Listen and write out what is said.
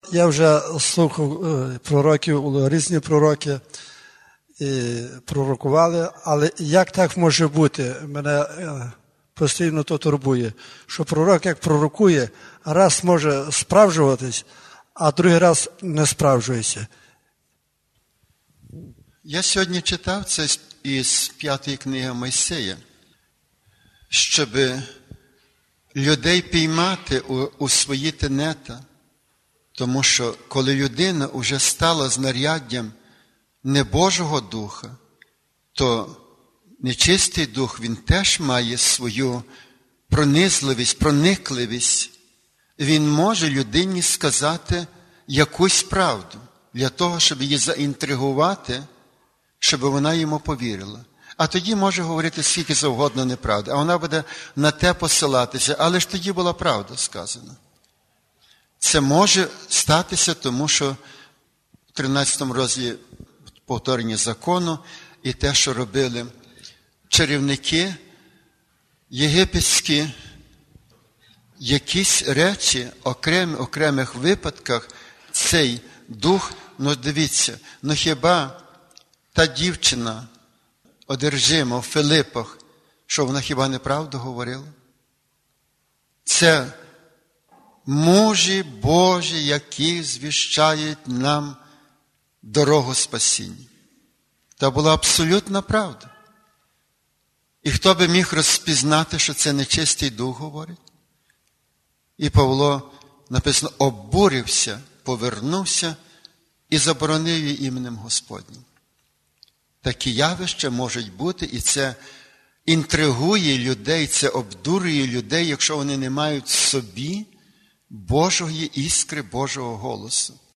Я вже слухав пророків, різні пророки і пророкували, але як так може бути? Мене постійно то турбує, що пророк як пророкує, раз може справджуватись, а другий раз не справджується. Я сьогодні читав це із 5 книги Мойсея, щоб людей піймати у свої тенета. Тому що коли людина вже стала знаряддям не Божого Духа, то нечистий дух, він теж має свою пронизливість, проникливість. Він може людині сказати якусь правду для того, щоб її заінтригувати, щоб вона йому повірила. А тоді може говорити скільки завгодно неправди, а вона буде на те посилатися. Але ж тоді була правда сказана. Це може статися, тому що в 13 розділі повторення закону і те, що робили чарівники єгипетські, якісь речі, окремих випадках цей дух, дивіться, хіба та дівчина одержима в Филипах, що вона хіба неправду говорила? Це мужі Божі, які звіщають нам дорогу спасіння. Та була абсолютна правда. І хто би міг розпізнати, що це нечистий дух говорить? І Павло, написано, обурився, повернувся і заборонив її іменем Господнім. Такі явища можуть бути, і це інтригує людей, це обдурює людей, якщо вони не мають в собі Божої іскри, Божого голосу.